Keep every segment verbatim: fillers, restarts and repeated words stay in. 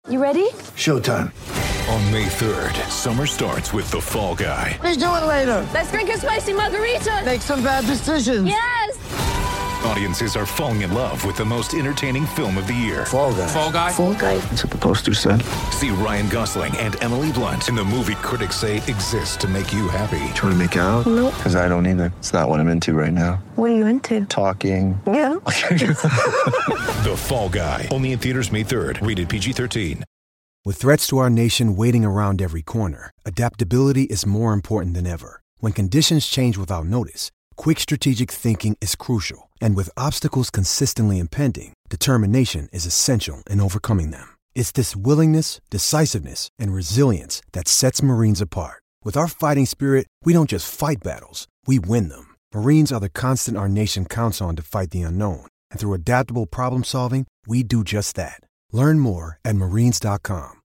You ready? Showtime. On May third, summer starts with The Fall Guy. Let's do it later. Let's drink a spicy margarita. Make some bad decisions. Yes! Audiences are falling in love with the most entertaining film of the year. Fall Guy. Fall Guy? Fall guy. That's what the poster said. See Ryan Gosling and Emily Blunt in the movie critics say exists to make you happy. Trying to make it out? Nope. Because I don't either. It's not what I'm into right now. What are you into? Talking. Yeah. The Fall Guy. Only in theaters May third. Rated P G thirteen. With threats to our nation waiting around every corner, adaptability is more important than ever. When conditions change without notice, quick strategic thinking is crucial. And with obstacles consistently impending, determination is essential in overcoming them. It's this willingness, decisiveness, and resilience that sets Marines apart. With our fighting spirit, we don't just fight battles, we win them. Marines are the constant our nation counts on to fight the unknown. And through adaptable problem solving, we do just that. Learn more at marines dot com.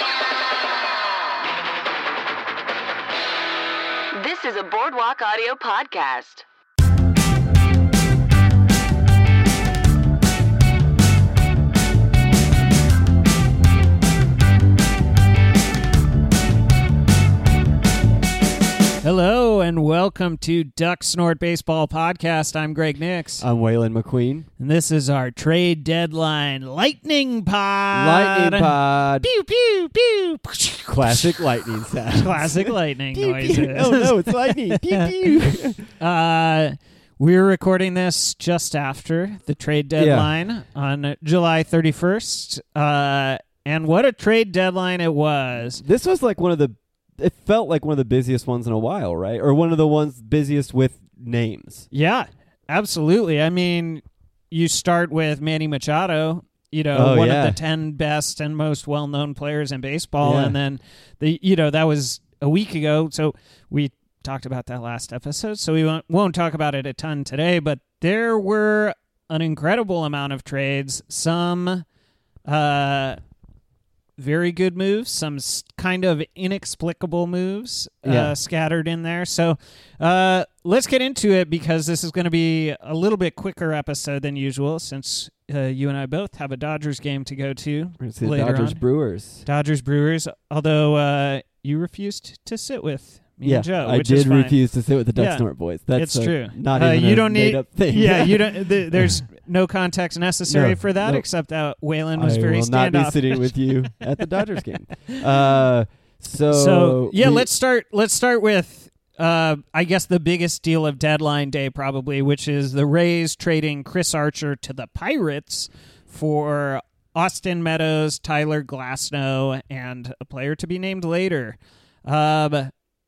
This is a Boardwalk Audio podcast. Hello and welcome to Duck Snort Baseball Podcast. I'm Greg Nix. I'm Waylon McQueen. And this is our trade deadline lightning pod. Lightning pod. Pew, pew, pew. Classic lightning sound. Classic lightning Pew, noises. pew. Oh no, it's lightning. Pew, pew. Uh, we're recording this just after the trade deadline yeah. on July thirty-first. Uh, and what a trade deadline it was. This was like one of the It felt like one of the busiest ones in a while, right? Or one of the ones busiest with names. Yeah, absolutely. I mean, you start with Manny Machado, you know, oh, one yeah. of the ten best and most well-known players in baseball. Yeah. And then, the you know, that was a week ago. So we talked about that last episode. So we won't, won't talk about it a ton today. But there were an incredible amount of trades. Some... uh very good moves, some s- kind of inexplicable moves uh, yeah. scattered in there. So uh, let's get into it because this is going to be a little bit quicker episode than usual since uh, you and I both have a Dodgers game to go to We're gonna see later Dodgers on. Brewers. Dodgers Brewers, although uh, you refused to sit with me yeah, and Joe, I which is did fine. refuse to sit with the Duck Yeah. Snort boys. That's It's uh, true. Not Uh, even you a don't need, made-up thing. Yeah, you don't. Th- there's no context necessary No, for that, no. except that Waylon was I very will not be standoffish. sitting with you at the Dodgers game. Uh, so, So yeah, we- let's start. Let's start with, uh, I guess, the biggest deal of deadline day, probably, which is the Rays trading Chris Archer to the Pirates for Austin Meadows, Tyler Glasnow, and a player to be named later. Um,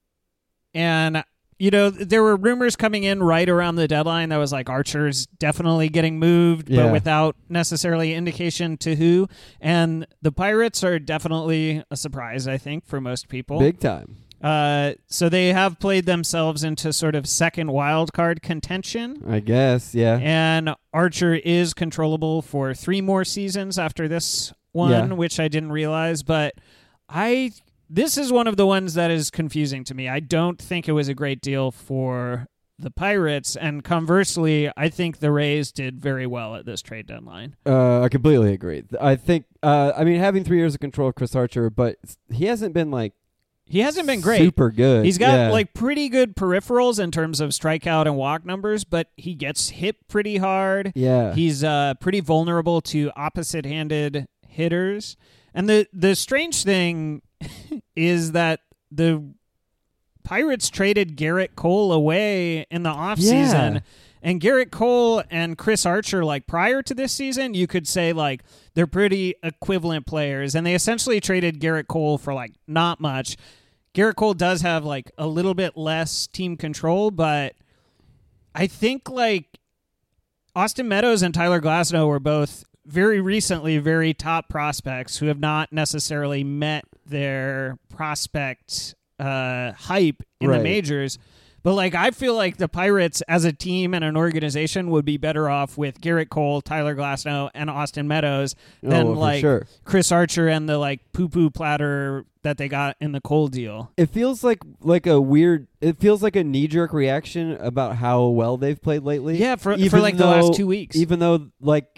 and you know, there were rumors coming in right around the deadline that was like Archer's definitely getting moved, Yeah. but without necessarily indication to who. And the Pirates are definitely a surprise, I think, for most people. big time. Uh, so they have played themselves into sort of second wild card contention. I guess, yeah. And Archer is controllable for three more seasons after this one, Yeah. which I didn't realize. But I this is one of the ones that is confusing to me. I don't think it was a great deal for the Pirates. And conversely, I think the Rays did very well at this trade deadline. Uh, I completely agree. I think, uh, I mean, having three years of control of Chris Archer, but he hasn't been like He hasn't been great. super good. He's got yeah. like pretty good peripherals in terms of strikeout and walk numbers, but he gets hit pretty hard. Yeah. He's uh, pretty vulnerable to opposite-handed hitters. And the, the strange thing is that the Pirates traded Garrett Cole away in the offseason. Yeah. And Garrett Cole and Chris Archer, like prior to this season, you could say like they're pretty equivalent players. And they essentially traded Garrett Cole for like not much. Garrett Cole does have like a little bit less team control, but I think like Austin Meadows and Tyler Glasnow were both very recently very top prospects who have not necessarily met their prospect uh, hype in Right. the majors. But like I feel like the Pirates as a team and an organization would be better off with Garrett Cole, Tyler Glasnow, and Austin Meadows Oh, than well, for like sure. Chris Archer and the like poo-poo platter that they got in the Cole deal. It feels like like a weird. It feels like a knee jerk reaction about how well they've played lately. Yeah, for Even for like the though- last two weeks. Even though, like, if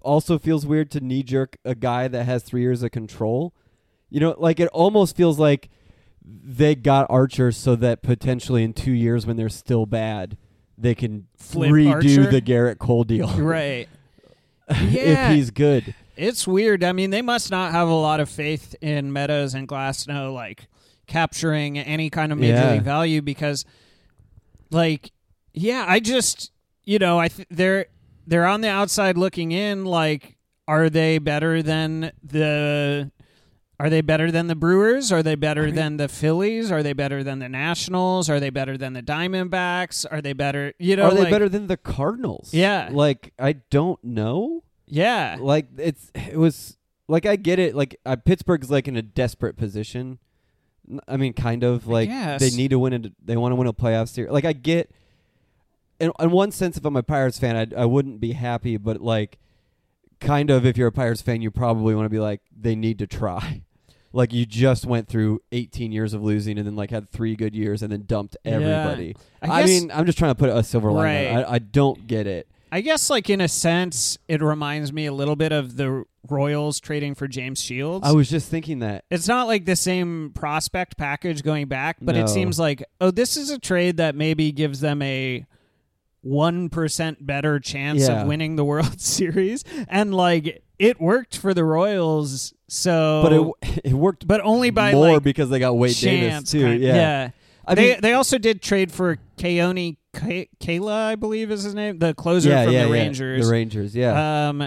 also feels weird to knee jerk a guy that has three years of control. You know, like it almost feels like they got Archer so that potentially in two years when they're still bad, they can Flip redo Archer? the Garrett Cole deal. Right. If Yeah. he's good. It's weird. I mean, they must not have a lot of faith in Meadows and Glasnow, like, capturing any kind of major Yeah. league value because, like, yeah, I just, you know, I th- they're they're on the outside looking in. Like, are they better than the? Are they better than the Brewers? Are they better I mean, than the Phillies? Are they better than the Nationals? Are they better than the Diamondbacks? Are they better? You know, are they like, better than the Cardinals? Yeah. Like I don't know. Yeah. Like it's it was like I get it. Like uh, Pittsburgh's like in a desperate position. I mean, kind of like they need to win it. They want to win a playoff series. Like I get. In, in one sense, if I'm a Pirates fan, I I wouldn't be happy, but like. Kind of, if you're a Pirates fan, you probably want to be like, they need to try. Like, you just went through eighteen years of losing and then, like, had three good years and then dumped everybody. Yeah. I, I guess, mean, I'm just trying to put a silver right. lining. I, I don't get it. I guess, like, in a sense, it reminds me a little bit of the Royals trading for James Shields. I was just thinking that. It's not like the same prospect package going back, but No. it seems like, oh, this is a trade that maybe gives them a one percent better chance Yeah. of winning the World Series. And, like, it worked for the Royals, so... But it it worked but only by, more like, because they got Wade chance, Davis, too. kind- yeah. yeah. I they mean, they also did trade for Keone K- Kayla, I believe is his name, the closer yeah, from yeah, the yeah. Rangers. The Rangers, yeah. Um, I,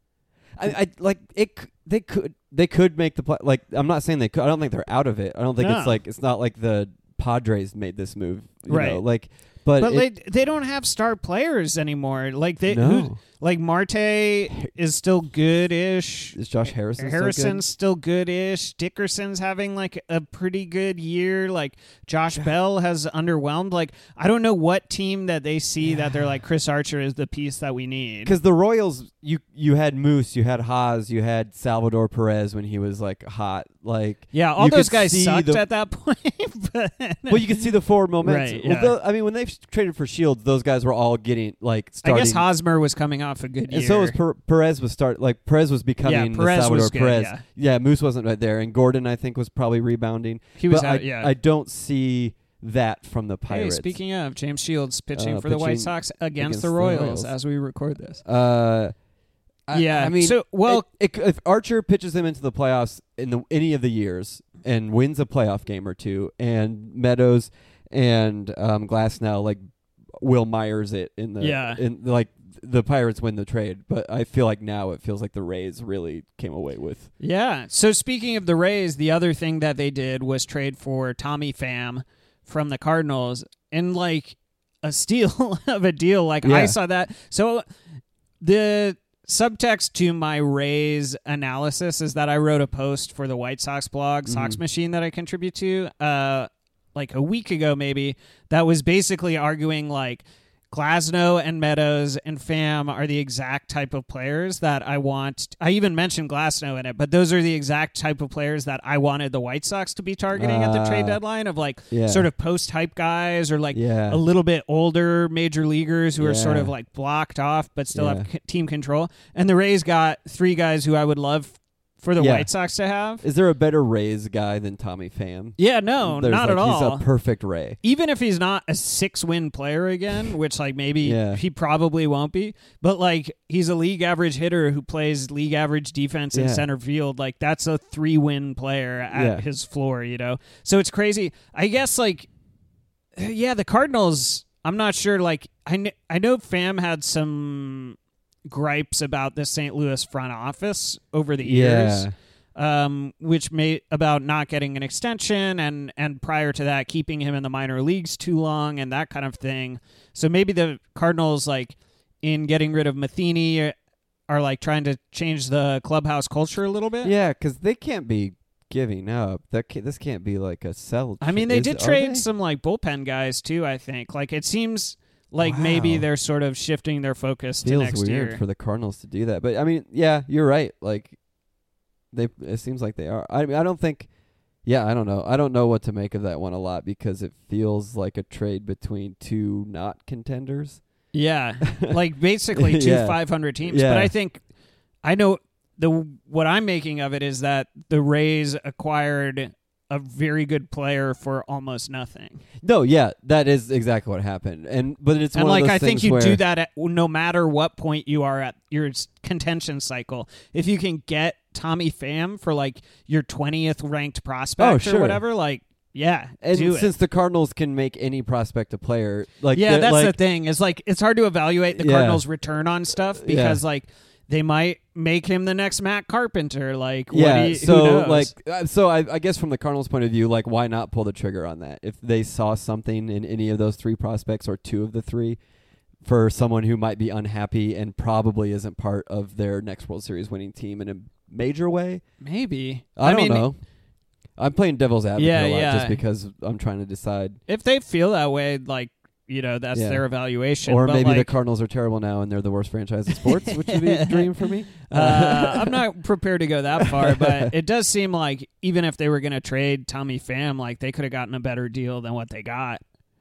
I like it. c- They could. They could make the play. Like I'm not saying they could. I don't think they're out of it. I don't think No. it's like it's not like the Padres made this move. You Right. know? Like, but, but it, they they don't have star players anymore. Like they, No. who, like Marte is still good-ish. is Josh Harrison still Harrison's still good-ish. Dickerson's having like a pretty good year. Like Josh Bell has underwhelmed. Like I don't know what team that they see that they're like Chris Archer is the piece that we need. Because the Royals, you you had Moose, you had Haas, you had Salvador Perez when he was like hot. Like Yeah, all you those could guys see sucked the- at that point. but Well, you could see the forward momentum. Right, Well, yeah. the- I mean, when they traded for Shields, those guys were all getting like I starting. guess Hosmer was coming off a good year. And so was per- Perez was start like Perez was becoming Yeah, Perez the Salvador was good, Perez. yeah. yeah, Moose wasn't right there, and Gordon I think was probably rebounding. He was but out- I, yeah. I don't see that from the Pirates. Hey, speaking of, James Shields pitching Uh, for the White pitching Sox against, against the the Royals, Royals. as we record this. Uh, I, Yeah, I mean, so- well- it, it, if Archer pitches them into the playoffs in the, any of the years and wins a playoff game or two, and Meadows and um, Glasnow like Will Myers it in the Yeah. in like the Pirates win the trade, but I feel like now it feels like the Rays really came away with. Yeah. So speaking of the Rays, the other thing that they did was trade for Tommy Pham from the Cardinals, and like a steal of a deal. Like Yeah. I saw that. So the subtext to my Rays analysis is that I wrote a post for the White Sox blog, Sox Mm-hmm. Machine, that I contribute to, uh, like a week ago maybe, that was basically arguing like Glasnow and Meadows and Pham are the exact type of players that I want. I even mentioned Glasnow in it, but those are the exact type of players that I wanted the White Sox to be targeting at the trade Ah. deadline, of like Yeah. sort of post-hype guys or like Yeah. a little bit older major leaguers who are sort Yeah. of like blocked off but still Yeah. have c- team control. And the Rays got three guys who I would love for the Yeah. White Sox to have. Is there a better Rays guy than Tommy Pham? Yeah, no, There's, not like, at all. He's a perfect Ray. Even if he's not a six-win player again, which like maybe Yeah. he probably won't be, but like he's a league average hitter who plays league average defense in Yeah. center field. Like that's a three-win player at Yeah. his floor, you know? So it's crazy. I guess like, yeah, the Cardinals, I'm not sure. Like I, kn- I know Pham had some gripes about the Saint Louis front office over the years. Yeah. Um, which may about not getting an extension, and and prior to that keeping him in the minor leagues too long and that kind of thing. So maybe the Cardinals, like in getting rid of Matheny, are, are like trying to change the clubhouse culture a little bit. Yeah, because they can't be giving up. That ca this can't be like a sell. I mean, they Is- did are trade they? some like bullpen guys too. I think like it seems like maybe Wow. they're sort of shifting their focus to Feels next weird year. for the Cardinals to do that, but I mean, yeah, you're right. Like they, it seems like they are. I mean, I don't think. Yeah, I don't know. I don't know what to make of that one a lot because it feels like a trade between two not contenders. Yeah, like basically two Yeah. five hundred teams. Yeah. But I think I know the what I'm making of it is that the Rays acquired a very good player for almost nothing. No, yeah, that is exactly what happened. And but it's and one like of those I think things you where, do that at, no matter what point you are at your contention cycle. If you can get Tommy Pham for like your twentieth ranked prospect oh, sure. or whatever, like yeah, and do since it. the Cardinals can make any prospect a player, like yeah, that's like, the thing. Is like it's hard to evaluate the Yeah. Cardinals' return on stuff because Yeah. like. They might make him the next Matt Carpenter. Like, yeah. what do you, so who knows? like, uh, so I, I guess from the Cardinals' point of view, like, why not pull the trigger on that? If they saw something in any of those three prospects or two of the three, for someone who might be unhappy and probably isn't part of their next World Series winning team in a major way, maybe. I, I don't mean, know. I'm playing devil's advocate Yeah, a lot yeah. just because I'm trying to decide. If they feel that way, like, you know, that's Yeah. their evaluation. Or but maybe like, the Cardinals are terrible now and they're the worst franchise in sports, which would be a dream for me. uh, I'm not prepared to go that far, but it does seem like even if they were going to trade Tommy Pham, like they could have gotten a better deal than what they got.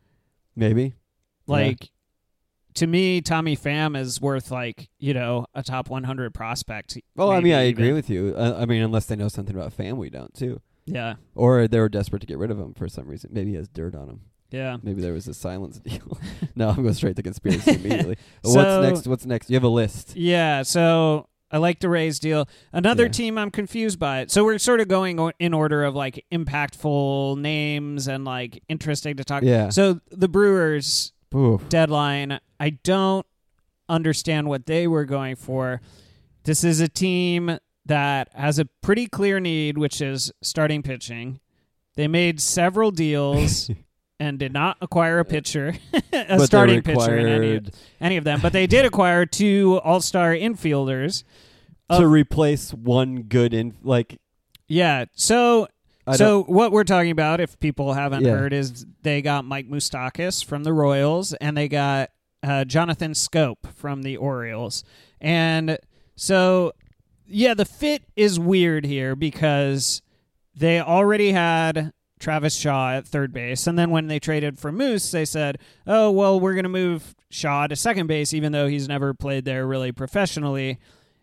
Maybe. Like, Yeah. to me, Tommy Pham is worth like, you know, a top one hundred prospect. Well, I mean, I agree even. with you. Uh, I mean, unless they know something about Pham, we don't, too. Yeah. Or they were desperate to get rid of him for some reason. Maybe he has dirt on him. Yeah. Maybe there was a silence deal. No, I'm going straight to conspiracy immediately. So- What's next? What's next? You have a list. Yeah, so I like the Rays deal. Another Yeah. team I'm confused by it. So we're sort of going o- in order of like impactful names and like interesting to talk. Yeah. So the Brewers Oof. deadline, I don't understand what they were going for. This is a team that has a pretty clear need, which is starting pitching. They made several deals and did not acquire a pitcher, a But they starting pitcher in any, required- any of them. But they did acquire two all-star infielders. to of- replace one good in like Yeah, so I so what we're talking about, if people haven't Yeah. heard, is they got Mike Moustakas from the Royals and they got uh, Jonathan Scope from the Orioles. And so, yeah, the fit is weird here because they already had Travis Shaw at third base. And then when they traded for Moose, they said, oh, well, we're going to move Shaw to second base, even though he's never played there really professionally.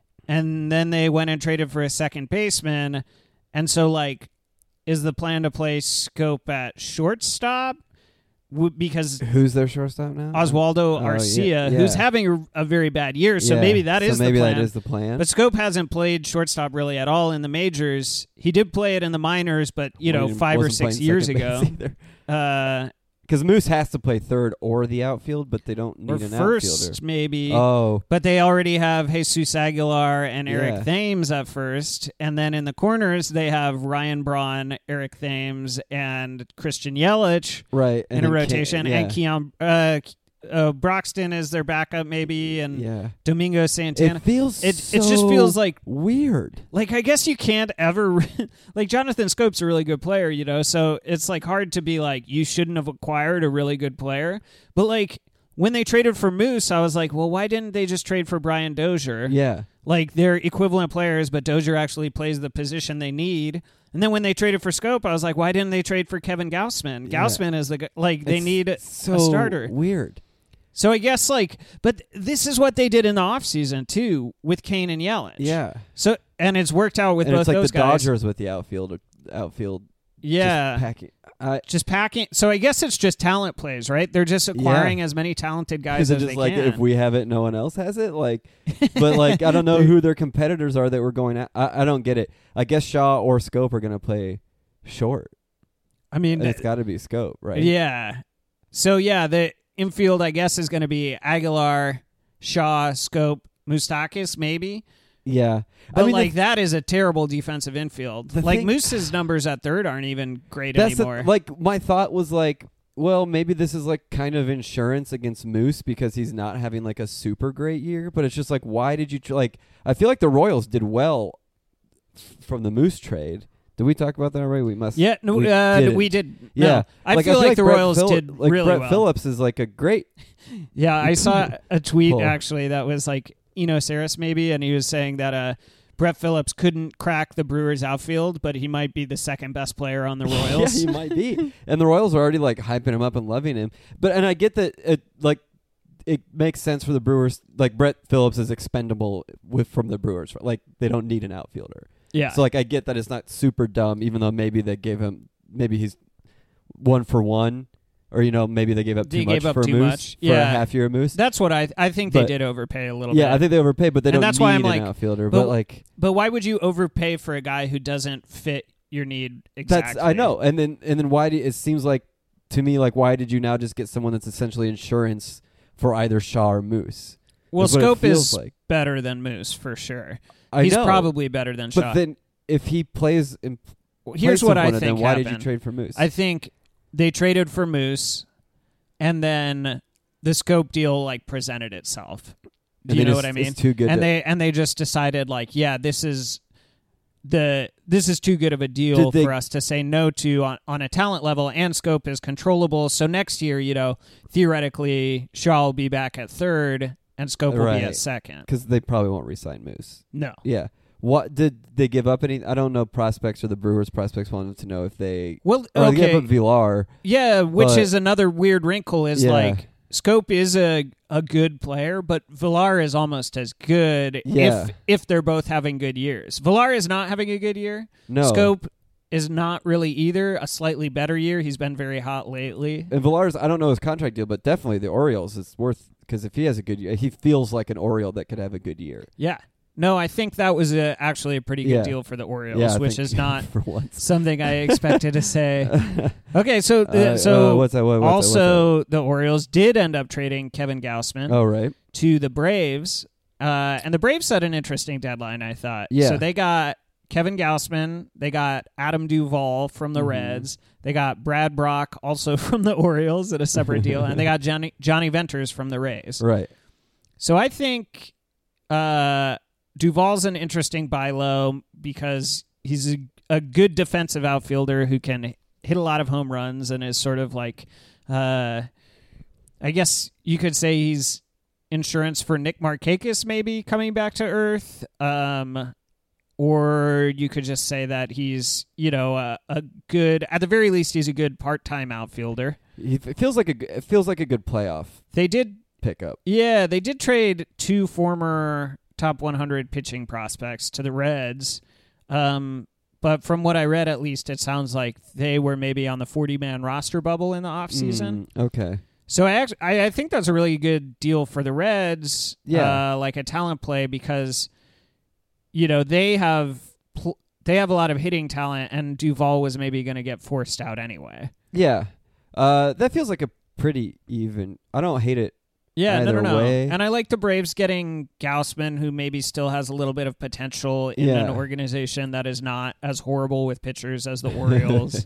And then they went and traded for a second baseman. And so, like, is the plan to play Scope at shortstop? W- Because who's their shortstop now? Oswaldo Oh, yeah, Arcia, yeah. who's having a, a very bad year, so Yeah, maybe that is so maybe the plan. that is the plan. But Scope hasn't played shortstop really at all in the majors. He did play it in the minors, but, you know, Well, he five or wasn't six playing years second ago. base either. Uh, Because Moose has to play third or the outfield, but they don't need or an first, outfielder. maybe. Oh, But they already have Jesus Aguilar and Eric Yeah. Thames at first. And then in the corners, they have Ryan Braun, Eric Thames, and Christian Yelich right. in and a then Ke- rotation. yeah. And Keon uh, uh, Broxton is their backup, maybe. And yeah. Domingo Santana. It feels It- so it just feels like- weird. Like, I guess you can't ever... like, Jonathan Scope's a really good player, you know? So it's, like, hard to be like, you shouldn't have acquired a really good player. But, like, when they traded for Moose, I was like, well, why didn't they just trade for Brian Dozier? Yeah. Like, they're equivalent players, but Dozier actually plays the position they need. And then when they traded for Scope, I was like, why didn't they trade for Kevin Gausman? Yeah. Gausman is the... gu- Like, they It's need so a starter. Weird. So I guess, like... But this is what they did in the offseason, too, with Kane and Yelich. Yeah. So and it's worked out with and both it's like those the guys. Dodgers with the outfield, outfield. Yeah, Just packing. I, just packing. So I guess it's just talent plays, right? They're just acquiring as many talented guys Is it as just they like can. if we have it, no one else has it? Like, but like I don't know who their competitors are that we're going at. I, I don't get it. I guess Shaw or Scope are going to play short. I mean, And it's got to be Scope, right? yeah. So yeah, the infield I guess is going to be Aguilar, Shaw, Scope, Moustakas, maybe. Yeah. But I mean, like the, that is a terrible defensive infield. the Like thing- Moose's numbers at third aren't even great that's the- anymore. like my thought was like, well, maybe this is like kind of insurance against Moose because he's not having like a super great year. But it's just like, why did you tr- like? I feel like the Royals did well f- from the Moose trade. Did we talk about that already? We must. yeah, no, we uh, didn't. we did. Yeah, No. I, Like, feel like the Brett Royals Phil- did like really Brett well. Phillips is like a great. Yeah, I saw a tweet Pull. actually that was like Eno Saris maybe, and he was saying that uh, Brett Phillips couldn't crack the Brewers outfield, but he might be the second best player on the yeah, Royals. he might be. And the Royals are already like hyping him up and loving him. But and I get that it, like it makes sense for the Brewers. Like Brett Phillips is expendable with from the Brewers. Like they don't need an outfielder. Yeah. So like I get that it's not super dumb, even though maybe they gave him maybe he's one for one, or you know maybe they gave up too They much gave up for too Moose much. for Yeah. a half year of Moose. That's what I I think But- they did overpay a little yeah, bit. I think they overpaid, but they And don't that's need why I'm an like, outfielder. but- But, like But why would you overpay for a guy who doesn't fit your need exactly? that's I know. And then and then why do it seems like to me like why did you now just get someone that's essentially insurance for either Shaw or Moose? Well, is what it Scope feels is like. better than Moose for sure. I He's know, probably better than but Shaw. then if he plays in Well, Here's place what of I one of think them, why happened. did you trade for Moose? I think they traded for Moose, and then the Scope deal like presented itself. Do And you they know just- what I mean? it's too good and to- they and they just decided like, yeah, this is the this is too good of a deal Did they- for us to say no to on, on a talent level, and Scope is controllable. So next year, you know, theoretically, Shaw will be back at third, and Scope will be Right. at second. because they probably won't re-sign Moose. No. Yeah. What did they give up? Any? I don't know. Prospects or the Brewers prospects wanted to know if they. Well, Or they okay. gave up Villar. Yeah, which But- is another weird wrinkle is Yeah. like Scope is a, a good player, but Villar is almost as good Yeah. if if they're both having good years. Villar is not having a good year. No. Scope is not really either. A slightly better year. He's been very hot lately. And Villar's, I don't know his contract deal, but definitely the Orioles is worth because if he has a good year, he feels like an Oriole that could have a good year. Yeah. No, I think that was a, actually a pretty good Yeah. deal for the Orioles, Yeah, I which think is not for once. something I expected to say. Okay, so the, Uh, so uh, what's that? What, what's also that? What's the Orioles did end up trading Kevin Gausman. that? Oh right. to the Braves, uh, and the Braves set an interesting deadline, I thought. Yeah. So they got Kevin Gausman, they got Adam Duvall from the Mhm. Reds, they got Brad Brock also from the Orioles at a separate deal, and they got Johnny Johnny Venters from the Rays. Right. So I think uh, Duvall's an interesting buy low because he's a, a good defensive outfielder who can hit a lot of home runs and is sort of like, uh, I guess you could say he's insurance for Nick Markakis maybe coming back to earth. Um, or you could just say that he's, you know, a, a good, at the very least, he's a good part-time outfielder. He, it feels like a g- it feels like a good playoff They did pickup. Yeah, they did trade two former top one hundred pitching prospects to the Reds. Um, but from what I read, at least, it sounds like they were maybe on the forty-man roster bubble in the offseason. Mm, okay. So I, actually, I I think that's a really good deal for the Reds, Yeah. uh, like a talent play, because, you know, they have pl- they have a lot of hitting talent, and Duvall was maybe going to get forced out anyway. Yeah. Uh, that feels like a pretty even. I don't hate it. Yeah, no, Either no, no. way. And I like the Braves getting Gausman, who maybe still has a little bit of potential in Yeah. an organization that is not as horrible with pitchers as the Orioles.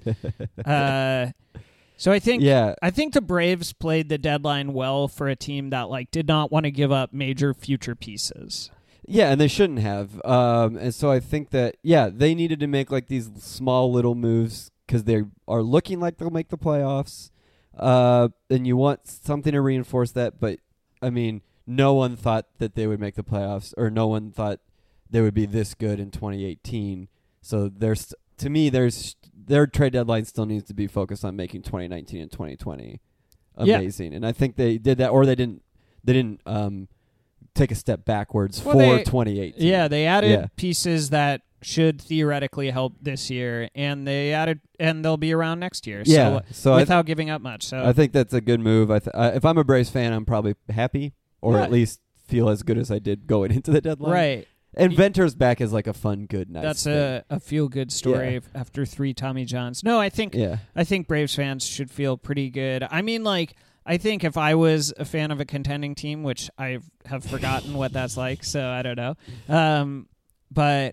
uh, so I think, Yeah. I think the Braves played the deadline well for a team that like did not want to give up major future pieces. Yeah, and they shouldn't have. Um, and so I think that, yeah, they needed to make like these small little moves because they are looking like they'll make the playoffs. Uh, and you want something to reinforce that. But, I mean, no one thought that they would make the playoffs, or no one thought they would be this good in twenty eighteen. So there's, to me, there's their trade deadline still needs to be focused on making twenty nineteen and twenty twenty amazing. Yeah. And I think they did that, or they didn't, they didn't, um, take a step backwards Well, for they- twenty eighteen. Yeah, they added Yeah. pieces that should theoretically help this year, and they added, and they'll be around next year. Yeah, so, so I th- without giving up much. So I think that's a good move. I th- uh, if I'm a Braves fan, I'm probably happy, or Yeah. at least feel as good as I did going into the deadline. right. And Venter's back is like a fun, good, nice. That's thing. a, a feel good story Yeah. f- after three Tommy Johns. No, I think yeah. I think Braves fans should feel pretty good. I mean, like, I think if I was a fan of a contending team, which I have forgotten what that's like, so I don't know. Um, but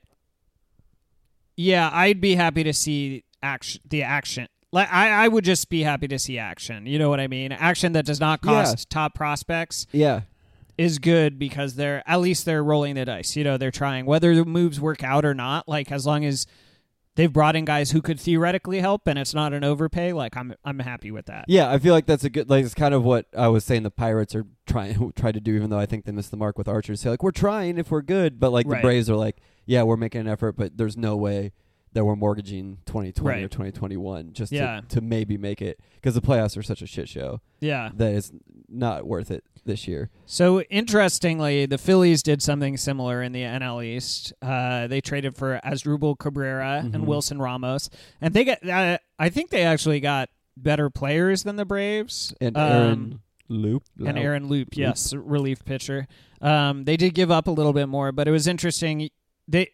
yeah, I'd be happy to see action. The action, like, I, I would just be happy to see action. You know what I mean? Action that does not cost top prospects Yeah. is good because they're at least they're rolling the dice. You know, they're trying whether the moves work out or not. Like, as long as they've brought in guys who could theoretically help and it's not an overpay, like I'm I'm happy with that. Yeah, I feel like that's a good. Like, it's kind of what I was saying. The Pirates are trying try to do, even though I think they missed the mark with Archer. Say like we're trying if we're good, but like Right. the Braves are like, yeah, we're making an effort, but there's no way that were mortgaging twenty twenty Right. or twenty twenty-one just Yeah. to, to maybe make it, because the playoffs are such a shit show Yeah. that it's not worth it this year. So interestingly, the Phillies did something similar in the N L East. Uh, they traded for Asdrubal Cabrera Mhm. and Wilson Ramos, and they got. Uh, I think they actually got better players than the Braves. And Um, Aaron Loop. and Aaron Loop, yes, relief pitcher. Um, they did give up a little bit more, but it was interesting. They.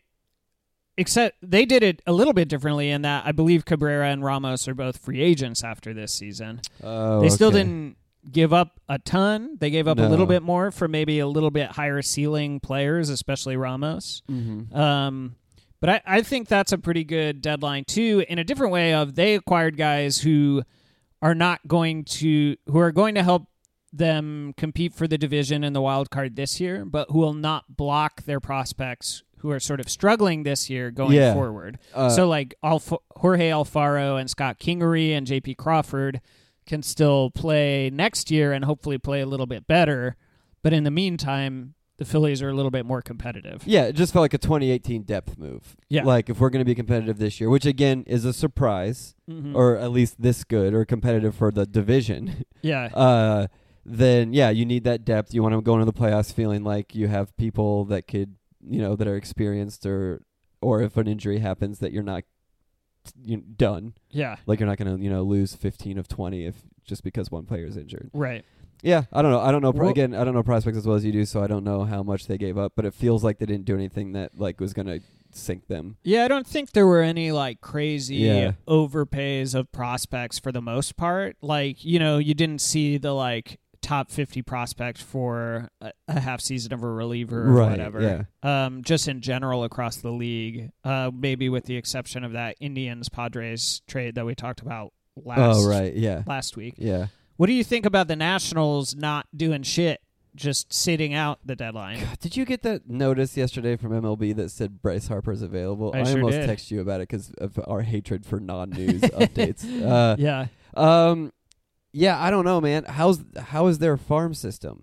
Except they did it a little bit differently in that I believe Cabrera and Ramos are both free agents after this season. Oh, They still okay. didn't give up a ton. They gave up a No. little bit more for maybe a little bit higher ceiling players, especially Ramos. Mhm. Um, but I, I think that's a pretty good deadline too, in a different way of they acquired guys who are not going to who are going to help them compete for the division and the wild card this year, but who will not block their prospects who are sort of struggling this year going Yeah. forward. Uh, so like Alf- Jorge Alfaro and Scott Kingery and J P Crawford can still play next year and hopefully play a little bit better. But in the meantime, the Phillies are a little bit more competitive. Yeah, it just felt like a twenty eighteen depth move. Yeah. Like, if we're going to be competitive this year, which, again, is a surprise, Mhm. or at least this good, or competitive for the division, Yeah. uh, then, yeah, you need that depth. You want to go into the playoffs feeling like you have people that could, you know, that are experienced, or or if an injury happens, that you're not you know, done. Yeah. Like, you're not going to, you know, lose fifteen of twenty if just because one player is injured. Right. Yeah, I don't know. I don't know. Pro- Well- again, I don't know prospects as well as you do, so I don't know how much they gave up. But it feels like they didn't do anything that like was going to sink them. Yeah, I don't think there were any like crazy Yeah. overpays of prospects for the most part. Like, you know, you didn't see the like top fifty prospect for a, a half season of a reliever or Right, whatever. yeah. Um, just in general across the league, uh, maybe with the exception of that Indians Padres trade that we talked about last Oh, right. Yeah. last week. Yeah. What do you think about the Nationals not doing shit, just sitting out the deadline? Did you get that notice yesterday from M L B that said Bryce Harper's available? I sure almost did. texted you about it because of our hatred for non-news updates. Uh, Yeah. Um, yeah, I don't know, man. How's how is their farm system?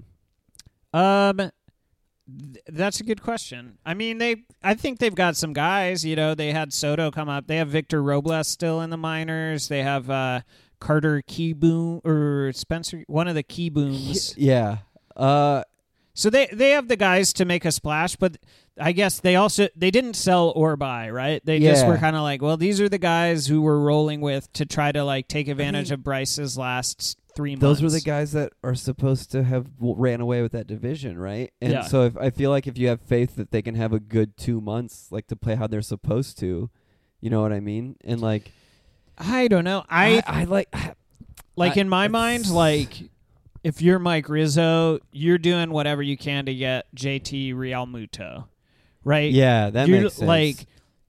Um, th- that's a good question. I mean, they. I think they've got some guys. You know, they had Soto come up. They have Victor Robles still in the minors. They have uh, Carter Keyboom or Spencer, one of the Keybooms. Yeah. Uh, So they they have the guys to make a splash, but I guess they also they didn't sell or buy, right? They just Yeah. were kind of like, well, these are the guys who we're rolling with to try to like take advantage of Bryce's last three months. those were the guys that are supposed to have w- ran away with that division, right? And Yeah. so if, I feel like if you have faith that they can have a good two months, like to play how they're supposed to, you know what I mean? And like, I don't know. I I, I like, like I- in my mind, like if you're Mike Rizzo, you're doing whatever you can to get J T Realmuto, right? yeah, that You're makes sense. like.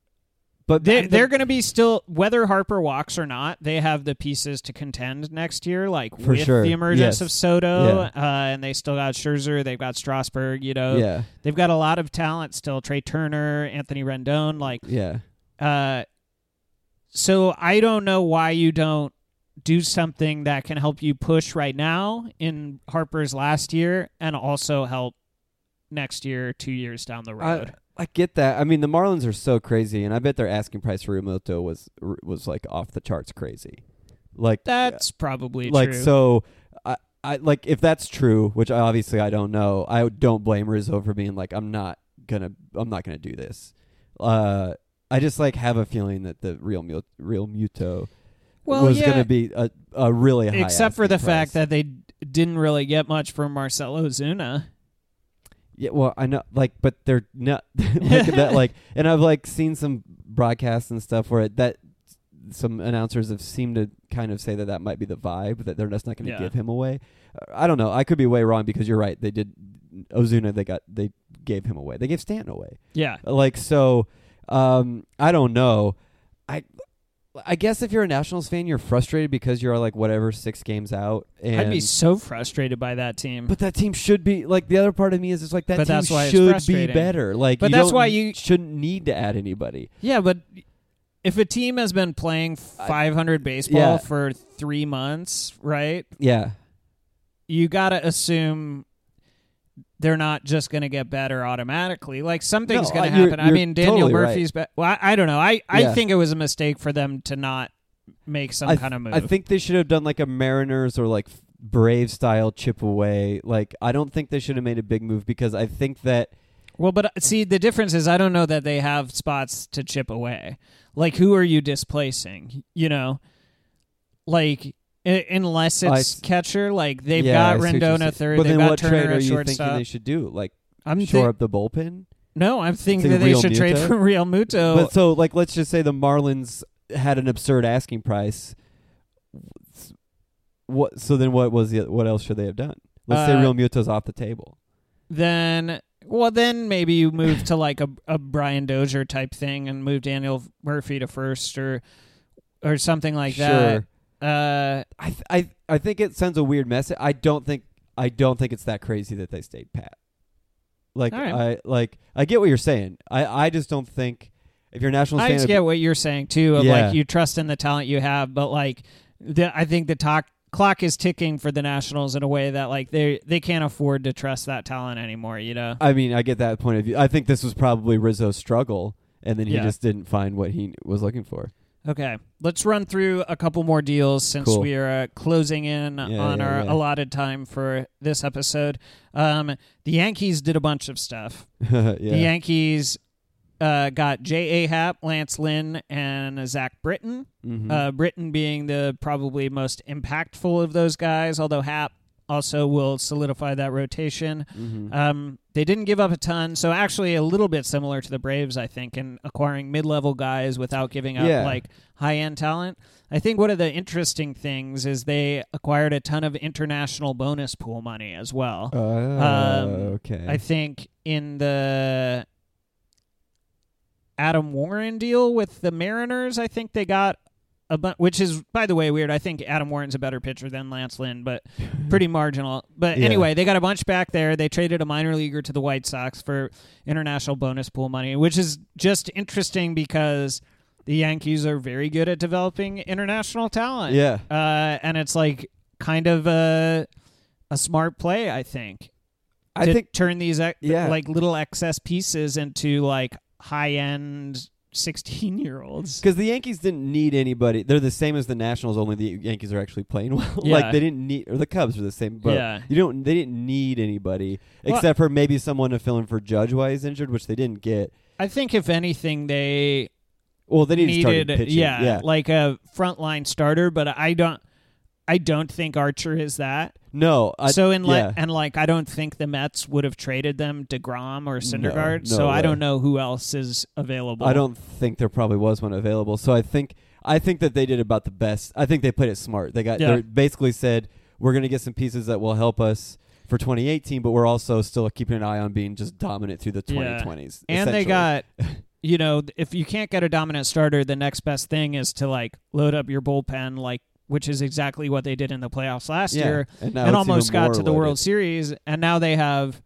but They're, the- they're going to be still, whether Harper walks or not, they have the pieces to contend next year, like For with sure. the emergence Yes. of Soto, Yeah. uh, and they still got Scherzer, they've got Strasburg, you know. yeah, They've got a lot of talent still, Trey Turner, Anthony Rendon, like, yeah. uh, so I don't know why you don't do something that can help you push right now in Harper's last year and also help next year, two years down the road. I, I get that. I mean, the Marlins are so crazy, and I bet their asking price for Realmuto was was like off the charts crazy. Like That's probably like true. so. I I like if that's true, which I, obviously I don't know. I don't blame Rizzo for being like, I'm not gonna I'm not gonna do this. Uh, I just like have a feeling that the real Mil- Realmuto Well, was yeah. gonna be a a really high, Except for the asking fact price. that they d- didn't really get much from Marcelo Zuna. Yeah, well, I know, like, but they're not like that. Like, and I've like seen some broadcasts and stuff where it, that some announcers have seemed to kind of say that that might be the vibe, that they're just not going to Yeah. give him away. Uh, I don't know. I could be way wrong because you're right. They did Ozuna. They got they gave him away. They gave Stanton away. Yeah. Like so. Um, I don't know. I. I guess if you're a Nationals fan, you're frustrated because you're like whatever six games out. And I'd be so frustrated by that team. But that team should be like the other part of me is just like that But team that's why it's should be frustrating. better. Like, But you that's don't- why you- shouldn't need to add anybody. yeah, but if a team has been playing five hundred baseball yeah. for three months, right, Yeah, you got to assume they're not just going to get better automatically. Like something's No, going to uh, you're- happen. I you're mean, Daniel totally Murphy's. Be- well, I, I don't know. I, I Yeah. think it was a mistake for them to not make some I th- kind of move. I think they should have done like a Mariners or like Brave style chip away. Like I don't think they should have made a big move because I think that. Well, but uh, see, the difference is I don't know that they have spots to chip away. Like, who are you displacing? You know, like I- unless I it's s- catcher, like they've yeah, got I see what you're Rendon saying. at third, But they've then got what Turner trade are at you shortstop. thinking they should do? Like I'm shore thi- up the bullpen? No, I'm thinking Think that they Real should trade Muto? for Real Muto. But so like let's just say the Marlins had an absurd asking price. What? So then what was the? What else should they have done? Let's say Uh, Real Muto's off the table. Then, well, then maybe you move to like a, a Brian Dozier type thing and move Daniel Murphy to first or or something like Sure. that. Uh, I th- I I think it sends a weird message. I don't think I don't think it's that crazy that they stayed pat. Like All right. I like I get what you're saying. I, I just don't think if you're a Nationals I fan, just get what you're saying too. Of Yeah. like you trust in the talent you have, but like the, I think the talk, clock is ticking for the Nationals in a way that like they they can't afford to trust that talent anymore. You know. I mean, I get that point of view. I think this was probably Rizzo's struggle, and then he Yeah. just didn't find what he was looking for. Okay, let's run through a couple more deals since Cool. we are uh, closing in Yeah, on yeah, our yeah. allotted time for this episode. Um, the Yankees did a bunch of stuff. yeah. The Yankees uh, got J A. Happ, Lance Lynn, and Zach Britton. Mhm. Uh, Britton being the probably most impactful of those guys, although Happ also will solidify that rotation. Mhm. Um, they didn't give up a ton, so actually a little bit similar to the Braves, I think, in acquiring mid-level guys without giving up Yeah. like high-end talent. I think one of the interesting things is they acquired a ton of international bonus pool money as well. Oh, Um, okay. I think in the Adam Warren deal with the Mariners, I think they got a bu- which is, by the way, weird. I think Adam Warren's a better pitcher than Lance Lynn, but pretty marginal. But Yeah. anyway, they got a bunch back there. They traded a minor leaguer to the White Sox for international bonus pool money, which is just interesting because the Yankees are very good at developing international talent. Yeah. Uh, and it's like kind of a a smart play, I think. I to think turn these ex- Yeah. like little excess pieces into like high end sixteen year olds. because the Yankees didn't need anybody. They're the same as the Nationals, only the Yankees are actually playing well. Yeah. Like they didn't need, or the Cubs are the same. But Yeah. you don't. They didn't need anybody Well- except for maybe someone to fill in for Judge while he's injured, which they didn't get. I think if anything they Well, they needed, needed starting pitching. yeah, yeah. like a frontline starter, but I don't I don't think Archer is that. No. I, so in yeah. like and like I don't think the Mets would have traded them DeGrom or Syndergaard. no so I way. don't know who else is available. I don't think there probably was one available. So I think I think that they did about the best. I think they played it smart. They got Yeah. they basically said we're going to get some pieces that will help us for twenty eighteen, but we're also still keeping an eye on being just dominant through the twenty twenties. And they essentially. got, you know, if you can't get a dominant starter, the next best thing is to like load up your bullpen, like which is exactly what they did in the playoffs last Yeah, year, and now and it's almost even got more to the loaded. World Series. And now they have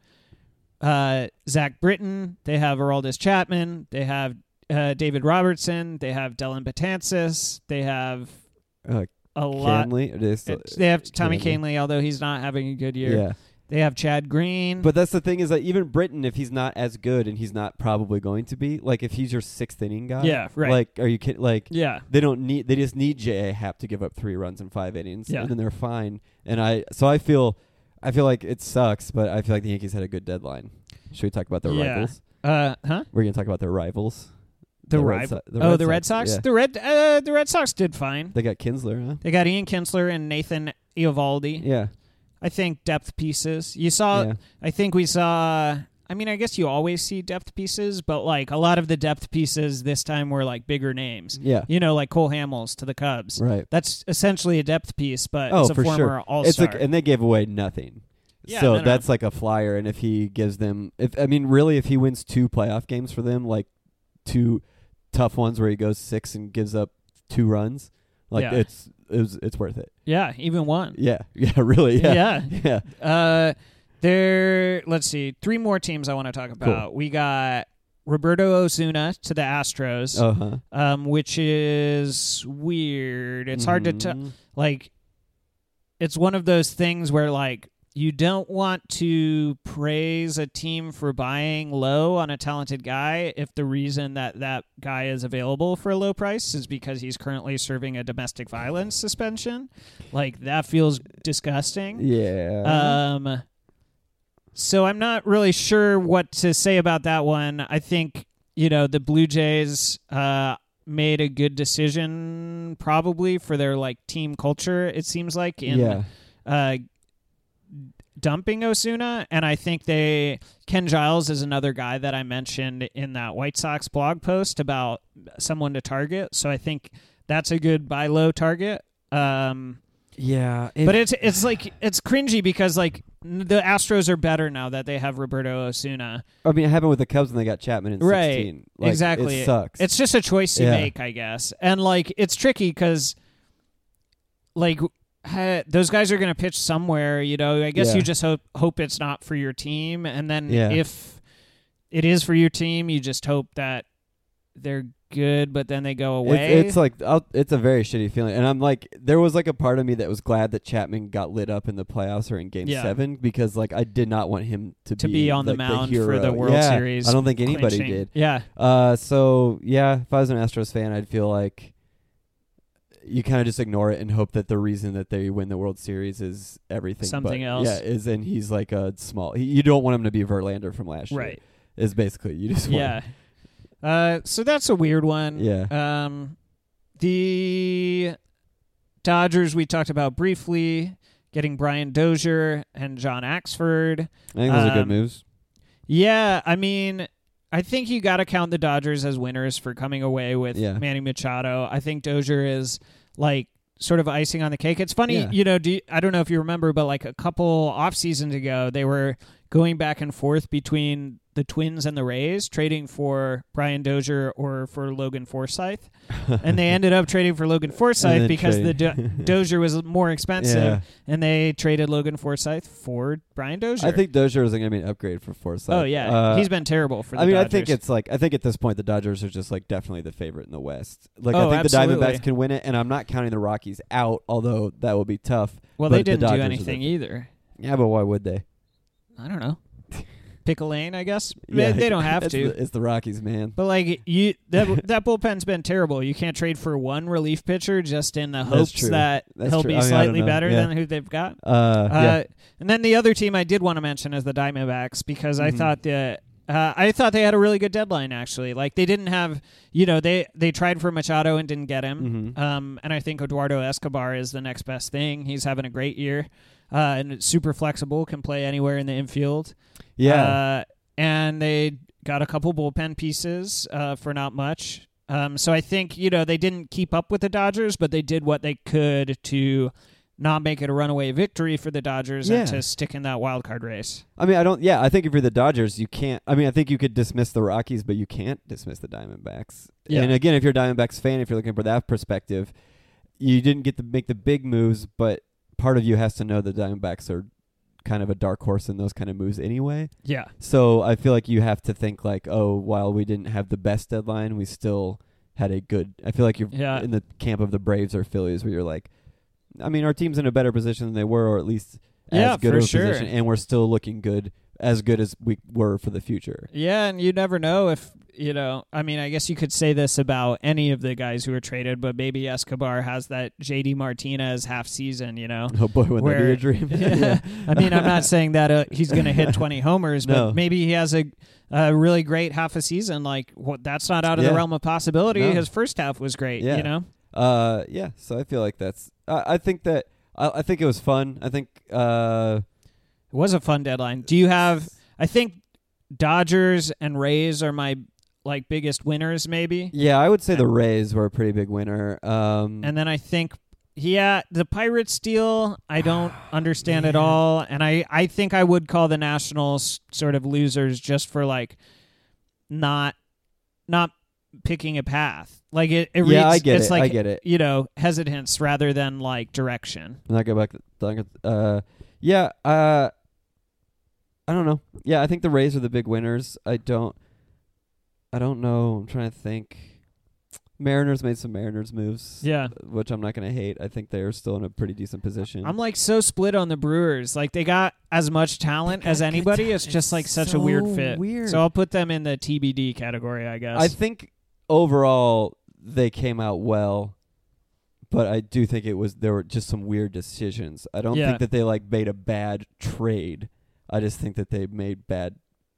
uh, Zach Britton, they have Aroldis Chapman, they have uh, David Robertson, they have Dylan Betances, they have Uh, a lot. Canley, it is- It's- They have Tommy Canley. Canley, although he's not having a good year. Yeah. They have Chad Green. But that's the thing is that even Britton, if he's not as good, and he's not probably going to be, like if he's your sixth inning guy, Yeah, right. Like, are you kidding? Like, yeah. they don't need. They just need J A. Happ to give up three runs in five innings, Yeah. and then they're fine. And I, so I feel, I feel like it sucks, but I feel like the Yankees had a good deadline. Should we talk about their Yeah. rivals? Uh, huh? We're gonna talk about their rivals. The, The Red rival. So- the oh, Red the Red Sox, Sox. yeah. The Red. Uh, the Red Sox did fine. They got Kinsler, huh? They got Ian Kinsler and Nathan Eovaldi. Yeah. I think depth pieces. You saw. Yeah. I think we saw. I mean, I guess you always see depth pieces, but like a lot of the depth pieces this time were like bigger names. Yeah. You know, like Cole Hamels to the Cubs. Right. That's essentially a depth piece, but Oh, it's a for former sure. All It's Star. like, and they gave away nothing. Yeah, so no, no. that's like a flyer, and if he gives them, if I mean, really, if he wins two playoff games for them, like two tough ones where he goes six and gives up two runs, like Yeah. it's it was, it's worth it. yeah, even one. Yeah, yeah, really, yeah, Yeah. yeah. Uh, there. Let's see. Three more teams I want to talk about. We got Roberto Osuna to the Astros, Uh huh. um, which is weird. It's hard to tell. Mhm. Like, it's one of those things where like you don't want to praise a team for buying low on a talented guy if the reason that that guy is available for a low price is because he's currently serving a domestic violence suspension. Like, that feels disgusting. Yeah. Um. So I'm not really sure what to say about that one. I think, you know, the Blue Jays uh, made a good decision probably for their, like, team culture, it seems like, in yeah. uh, dumping Osuna. And I think they Ken Giles is another guy that I mentioned in that White Sox blog post about someone to target. So I think that's a good buy low target. Um, yeah. It, but it's it's like it's cringy because, like, the Astros are better now that they have Roberto Osuna. I mean, it happened with the Cubs when they got Chapman in right, sixteen. Like, exactly. It sucks. It's just a choice you yeah. make, I guess. And, like, it's tricky because, like, ha- those guys are going to pitch somewhere, you know. I guess yeah. you just hope hope it's not for your team. And then yeah. if it is for your team, you just hope that they're good, but then they go away. It's, it's like I'll, it's a very shitty feeling, and I'm like, there was like a part of me that was glad that Chapman got lit up in the playoffs or in Game yeah. Seven because like I did not want him to, to be, be on like, the mound the for the World yeah, Series. I don't think anybody clinching. did. Yeah. Uh, so yeah, if I was an Astros fan, I'd feel like you kind of just ignore it and hope that the reason that they win the World Series is everything. Something but, else. Yeah, is and he's like a small. He, you don't want him to be Verlander from last year. Right. Is basically you just want yeah. Uh, so that's a weird one. Yeah. Um, the Dodgers we talked about briefly, getting Brian Dozier and John Axford. I think those um, are good moves. Yeah, I mean, I think you got to count the Dodgers as winners for coming away with Yeah. Manny Machado. I think Dozier is like sort of icing on the cake. It's funny, Yeah. you know, do you, I don't know if you remember, but like a couple off seasons ago, they were going back and forth between the Twins and the Rays, trading for Brian Dozier or for Logan Forsythe. And they ended up trading for Logan Forsythe because trade. the Do- Dozier was more expensive, Yeah. and they traded Logan Forsythe for Brian Dozier. I think Dozier is going to be an upgrade for Forsythe. Oh, yeah. Uh, He's been terrible for the I mean, Dodgers. I think it's like I think at this point the Dodgers are just like definitely the favorite in the West. Like Oh, I think absolutely. the Diamondbacks can win it, and I'm not counting the Rockies out, although that will be tough. Well, but they the didn't Dodgers do are anything the- either. Yeah, but why would they? I don't know. Pick a lane, I guess. Yeah, they, they don't have it's to. The, it's the Rockies, man. But like you, that that bullpen's been terrible. You can't trade for one relief pitcher just in the That's hopes true. that That's he'll true. be I mean, I don't slightly know. better Yeah. than who they've got. Uh, Uh, yeah. And then the other team I did want to mention is the Diamondbacks because I Mhm. thought the uh, I thought they had a really good deadline actually. Like they didn't have, you know, they they tried for Machado and didn't get him. Mhm. Um, and I think Eduardo Escobar is the next best thing. He's having a great year, uh, and it's super flexible, can play anywhere in the infield. Yeah. Uh, and they got a couple bullpen pieces uh, for not much. Um, so I think, you know, they didn't keep up with the Dodgers, but they did what they could to not make it a runaway victory for the Dodgers Yeah. and to stick in that wild card race. I mean, I don't. Yeah, I think if you're the Dodgers, you can't. I mean, I think you could dismiss the Rockies, but you can't dismiss the Diamondbacks. Yeah. And again, if you're a Diamondbacks fan, if you're looking for that perspective, you didn't get to make the big moves, but part of you has to know the Diamondbacks are kind of a dark horse in those kind of moves anyway. Yeah. So I feel like you have to think like, oh, while we didn't have the best deadline, we still had a good. I feel like you're Yeah. in the camp of the Braves or Phillies, where you're like, I mean, our team's in a better position than they were, or at least as Yeah, good for of a sure. position, and we're still looking good, as good as we were for the future. Yeah, and you never know if, you know, I mean, I guess you could say this about any of the guys who were traded, but maybe Escobar has that J D Martinez half season, you know. Oh boy, would that be Where- a dream? Yeah. I mean, I'm not saying that uh, he's going to hit twenty homers, but No. maybe he has a, a really great half a season. Like, what, that's not out of the Yeah. realm of possibility. No. His first half was great, Yeah. you know? Uh, yeah. So I feel like that's. I I think that. I, I think it was fun. I think. Uh, It was a fun deadline. Do you have, I think Dodgers and Rays are my, like, biggest winners, maybe. yeah, I would say the Rays were a pretty big winner. Um, And then I think, yeah, the Pirates deal, I don't understand at Man. all. And I, I think I would call the Nationals sort of losers just for, like, not not picking a path. Like, it, it Yeah, reads, I get it's it. like, I get it. you know, hesitance rather than, like, direction. And I go back. To, uh, yeah. Uh, I don't know. Yeah, I think the Rays are the big winners. I don't. I don't know. I'm trying to think. Mariners made some Mariners moves. Yeah. Which I'm not going to hate. I think they're still in a pretty decent position. I'm like so split on the Brewers. Like they got as much talent as anybody. It's just like such so a weird fit. Weird. So I'll put them in the T B D category, I guess. I think overall they came out well, but I do think it was there were just some weird decisions. I don't Yeah. think that they like made a bad trade. I just think that they made bad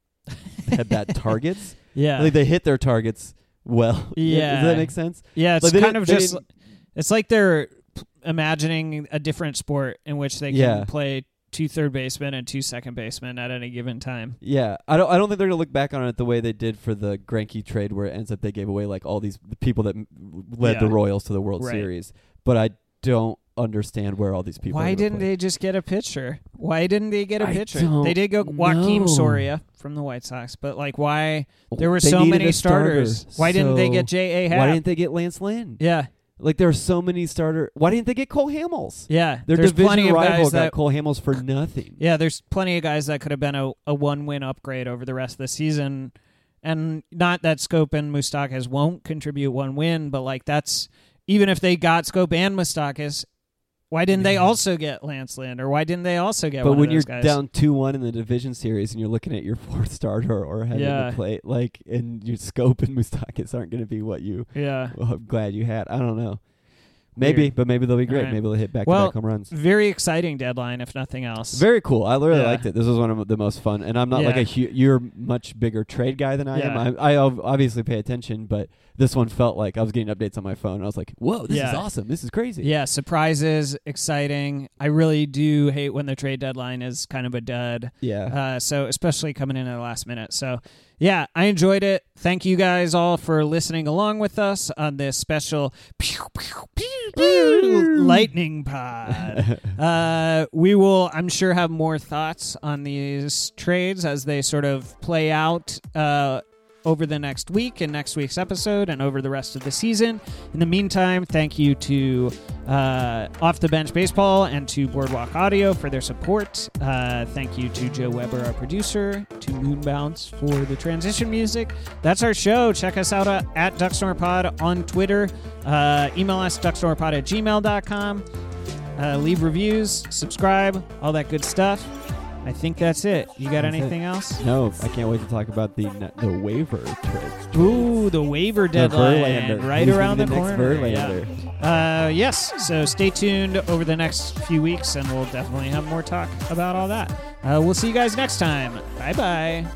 had bad targets. Yeah. I think they hit their targets well. Yeah. Does that make sense? Yeah, it's Like, they kind didn't- of they just didn't- it's like they're p- imagining a different sport in which they can Yeah. play two third basemen and two second basemen at any given time. Yeah, I don't. I don't think they're gonna look back on it the way they did for the Greinke trade, where it ends up they gave away like all these the people that m- led Yeah. the Royals to the World Right. Series. But I don't understand where all these people. Why are gonna didn't play. they just get a pitcher? Why didn't they get a I pitcher? don't They did go Joaquin know. Soria from the White Sox, but like why there were They so needed many a starter, starters? Why didn't they so get J A. Happ? Why didn't they get Lance Lynn? Yeah. Like there are so many starter. Why didn't they get Cole Hamels? Yeah. Their there's division plenty of rival guys got that Cole Hamels for nothing. Yeah, there's plenty of guys that could have been a, a one-win upgrade over the rest of the season. And not that Scope and Moustakas won't contribute one win, but like that's even if they got Scope and Moustakas, why didn't they also get Lance Lynn, or why didn't they also get But one when of you're those guys? down two one in the division series and you're looking at your fourth starter or heading Yeah. to plate, like, and your Scope and Moustakas aren't going to be what you. Yeah. Well, I'm glad you had. I don't know. Maybe, Weird. but maybe they'll be great. All right. Maybe they'll hit back-to-back Well, home runs. very exciting deadline, if nothing else. Very cool. I really Yeah. liked it. This was one of the most fun. And I'm not like Yeah. a hu- you're much bigger trade guy than I Yeah. am. I, I ob- obviously pay attention, but this one felt like I was getting updates on my phone. And I was like, whoa, this Yeah. is awesome. This is crazy. Yeah, surprises, exciting. I really do hate when the trade deadline is kind of a dud. Yeah. Uh, so especially coming in at the last minute. So yeah, I enjoyed it. Thank you guys all for listening along with us on this special pew, pew, pew, pew, lightning pod. uh, we will, I'm sure, have more thoughts on these trades as they sort of play out uh, over the next week and next week's episode and over the rest of the season. In the meantime, thank you to uh, Off the Bench Baseball and to Boardwalk Audio for their support. Uh, thank you to Joe Weber, our producer, to Moonbounce for the transition music. That's our show. Check us out uh, at DuckStormPod on Twitter. Uh, email us duckstormpod at gmail dot com. Uh, leave reviews, subscribe, all that good stuff. I think that's it. You got That's anything it. else? No, I can't wait to talk about the the waiver trade. Ooh, the waiver deadline Verlander. right Who's around gonna the be next corner. Verlander? Yeah. Uh, yes, so stay tuned over the next few weeks, and we'll definitely have more talk about all that. Uh, we'll see you guys next time. Bye-bye.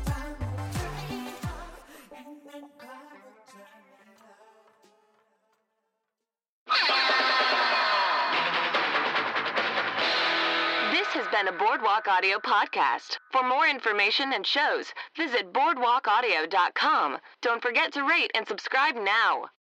This has been a Boardwalk Audio podcast. For more information and shows, visit boardwalk audio dot com. Don't forget to rate and subscribe now.